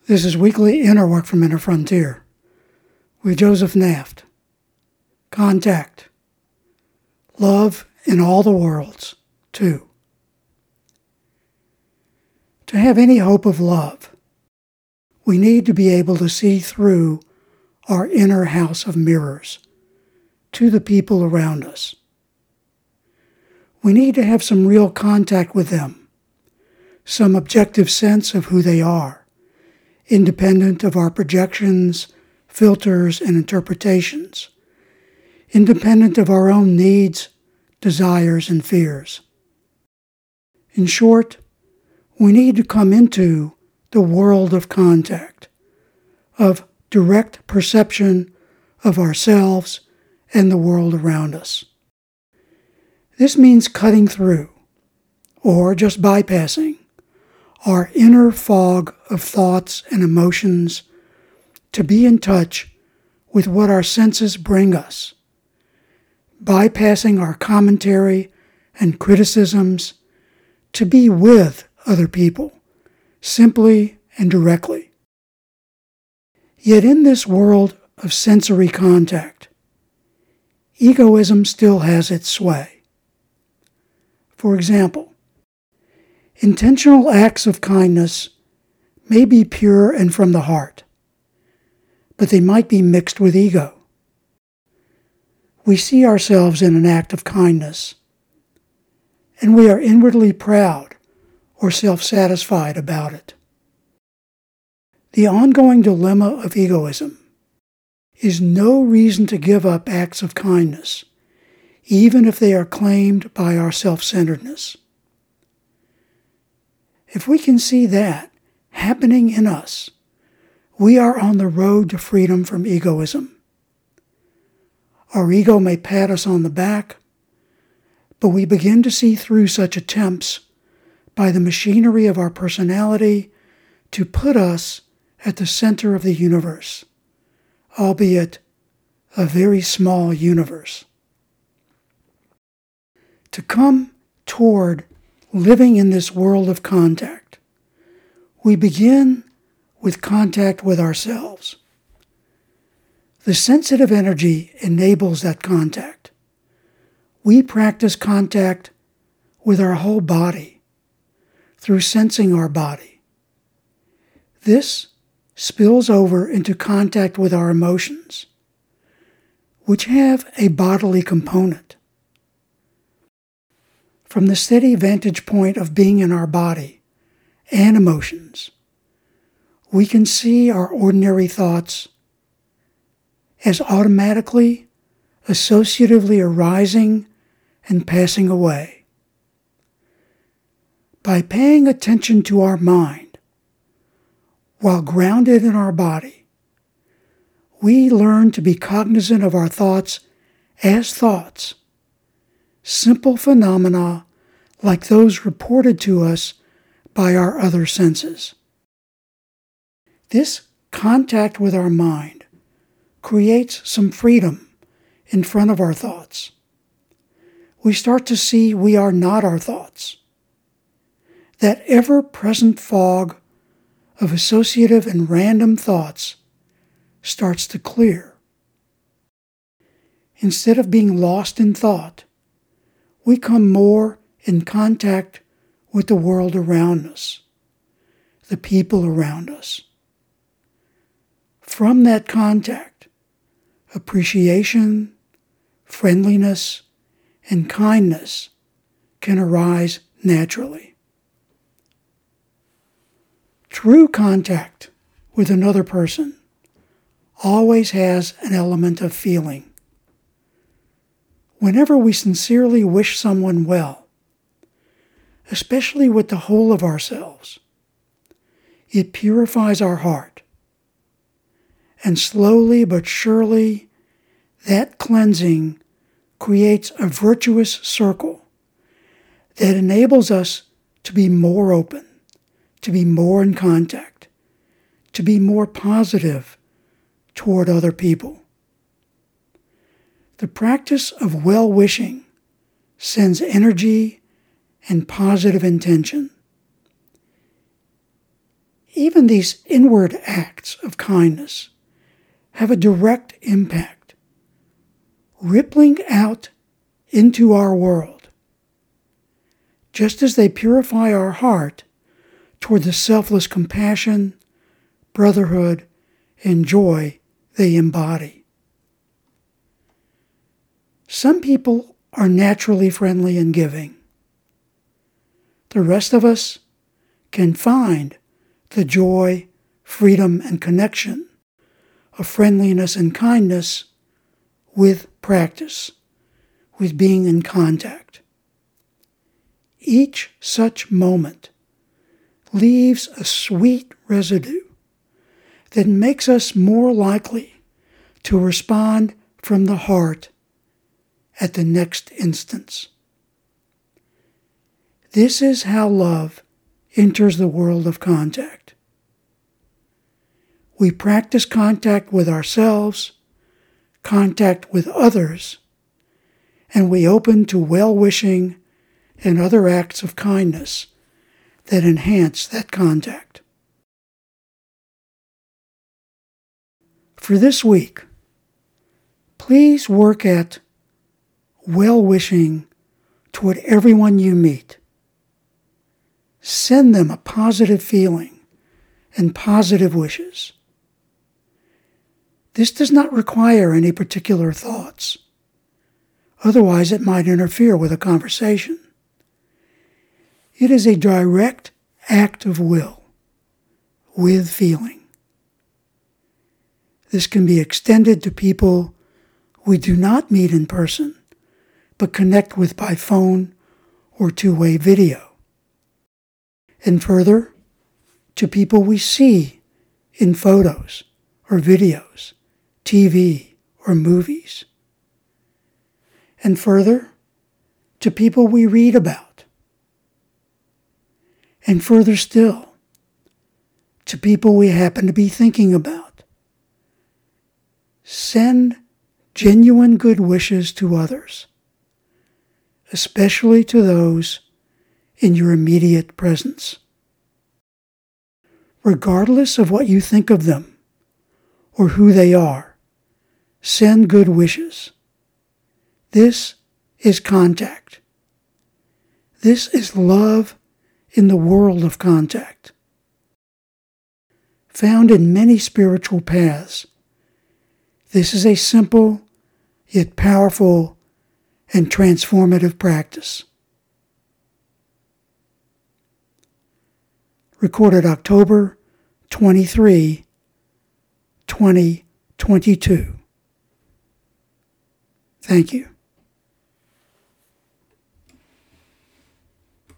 This is Weekly Inner Work from Inner Frontier with Joseph Naft. Contact. Love in all the worlds, too. To have any hope of love, we need to be able to see through our inner house of mirrors to the people around us. We need to have some real contact with them, some objective sense of who they are, independent of our projections, filters, and interpretations, independent of our own needs, desires, and fears. In short, we need to come into the world of contact, of direct perception of ourselves and the world around us. This means cutting through, or just bypassing, our inner fog of thoughts and emotions to be in touch with what our senses bring us, bypassing our commentary and criticisms to be with other people, simply and directly. Yet in this world of sensory contact, egoism still has its sway. For example, intentional acts of kindness may be pure and from the heart, but they might be mixed with ego. We see ourselves in an act of kindness, and we are inwardly proud or self-satisfied about it. The ongoing dilemma of egoism is no reason to give up acts of kindness, even if they are claimed by our self-centeredness. If we can see that happening in us, we are on the road to freedom from egoism. Our ego may pat us on the back, but we begin to see through such attempts by the machinery of our personality to put us at the center of the universe, albeit a very small universe. To come toward living in this world of contact, we begin with contact with ourselves. The sensitive energy enables that contact. We practice contact with our whole body through sensing our body. This spills over into contact with our emotions, which have a bodily component. From the steady vantage point of being in our body and emotions, we can see our ordinary thoughts as automatically, associatively arising and passing away. By paying attention to our mind, while grounded in our body, we learn to be cognizant of our thoughts as thoughts, simple phenomena like those reported to us by our other senses. This contact with our mind creates some freedom in front of our thoughts. We start to see we are not our thoughts. That ever-present fog of associative and random thoughts starts to clear. Instead of being lost in thought, we come more in contact with the world around us, the people around us. From that contact, appreciation, friendliness, and kindness can arise naturally. True contact with another person always has an element of feeling. Whenever we sincerely wish someone well, especially with the whole of ourselves, it purifies our heart. And slowly but surely, that cleansing creates a virtuous circle that enables us to be more open, to be more in contact, to be more positive toward other people. The practice of well-wishing sends energy and positive intention. Even these inward acts of kindness have a direct impact, rippling out into our world, just as they purify our heart toward the selfless compassion, brotherhood, and joy they embody. Some people are naturally friendly and giving. The rest of us can find the joy, freedom, and connection of friendliness and kindness with practice, with being in contact. Each such moment leaves a sweet residue that makes us more likely to respond from the heart at the next instance. This is how love enters the world of contact. We practice contact with ourselves, contact with others, and we open to well-wishing and other acts of kindness that enhance that contact. For this week, please work at well-wishing toward everyone you meet. Send them a positive feeling and positive wishes. This does not require any particular thoughts. Otherwise, it might interfere with a conversation. It is a direct act of will with feeling. This can be extended to people we do not meet in person, but connect with by phone or two-way video. And further, to people we see in photos or videos, TV or movies. And further, to people we read about. And further still, to people we happen to be thinking about. Send genuine good wishes to others, especially to those in your immediate presence. Regardless of what you think of them or who they are, send good wishes. This is contact. This is love in the world of contact. Found in many spiritual paths, this is a simple yet powerful and transformative practice. Recorded October 23, 2022. Thank you.